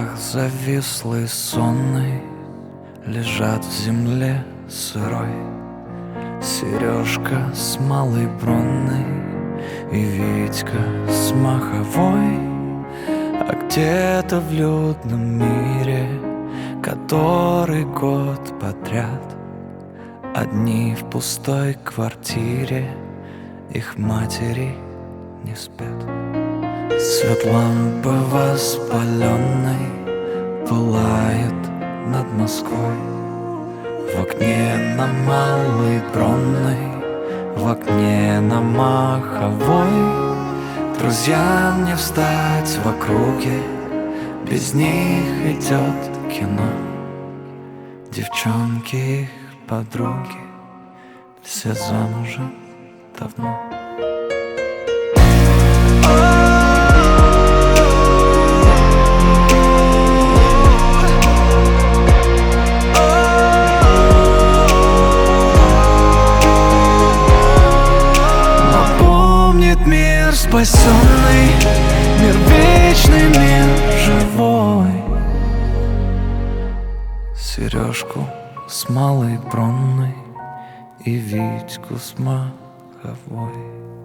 прах завислый, сонный, лежат в земле сырой. Сережка с малой Бронной и Витька с Маховой. А где-то в людном мире, который год подряд одни в пустой квартире, их матери не спят. Свет лампы воспаленной пылает над Москвой. В окне на Малой Бронной, в окне на Маховой. Друзьям не встать в округе, без них идет кино. Девчонки их подруги, все замужем давно. Мир спасенный, мир вечный, мир живой. Сережку с Малой Бронной и Витьку с Маховой.